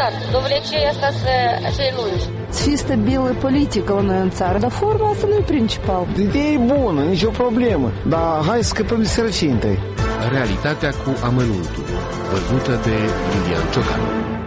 stat. Domnule, ce e asta să lungi? Să fie stabilă politică la noi în țară, dar forma asta nu e principal. Ideea e bună, nicio problemă, dar hai să scăpăm de sărăcie întâi. Realitatea cu amănuntul, văzută de Lilian Ciocanu.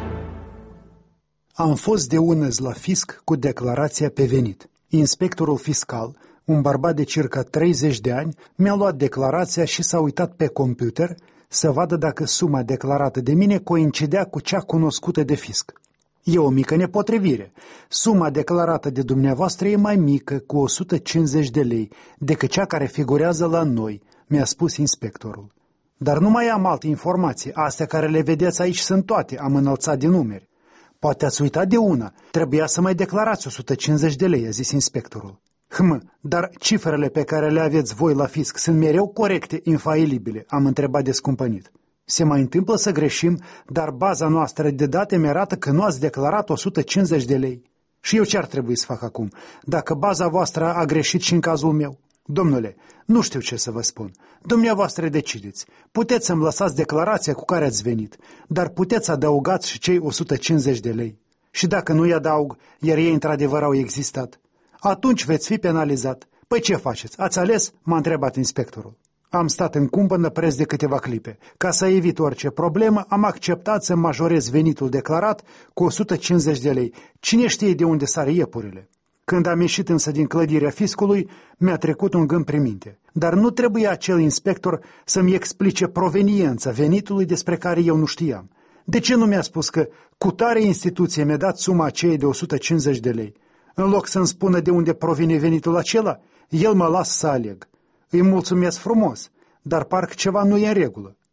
Am fost de unăzi la fisc cu declarația pe venit. Inspectorul fiscal, un bărbat de circa 30 de ani, mi-a luat declarația și s-a uitat pe computer să vadă dacă suma declarată de mine coincidea cu cea cunoscută de fisc. E o mică nepotrivire. Suma declarată de dumneavoastră e mai mică, cu 150 de lei, decât cea care figurează la noi, mi-a spus inspectorul. Dar nu mai am alte informații, astea care le vedeți aici sunt toate, am înălțat din numeri. Poate ați uitat de una, trebuia să mai declarați 150 de lei, a zis inspectorul. Dar cifrele pe care le aveți voi la fisc sunt mereu corecte, infailibile, am întrebat descumpănit. Se mai întâmplă să greșim, dar baza noastră de date mi arată că nu ați declarat 150 de lei. Și eu ce ar trebui să fac acum, dacă baza voastră a greșit și în cazul meu? Domnule, nu știu ce să vă spun. Dumneavoastră decideți. Puteți să-mi lăsați declarația cu care ați venit, dar puteți adăugați și cei 150 de lei. Și dacă nu-i adaug, iar ei într-adevăr au existat, atunci veți fi penalizat. Păi ce faceți? Ați ales? M-a întrebat inspectorul. Am stat în cumpănă preț de câteva clipe. Ca să evit orice problemă, am acceptat să majorez venitul declarat cu 150 de lei. Cine știe de unde sare iepurile? Când am ieșit însă din clădirea fiscului, mi-a trecut un gând prin minte. Dar nu trebuia acel inspector să-mi explice proveniența venitului despre care eu nu știam. De ce nu mi-a spus că cu tare instituție mi-a dat suma aceea de 150 de lei? În loc să-mi spună de unde provine venitul acela, el mă las să aleg. Îi mulțumesc frumos, dar parcă ceva nu e în regulă.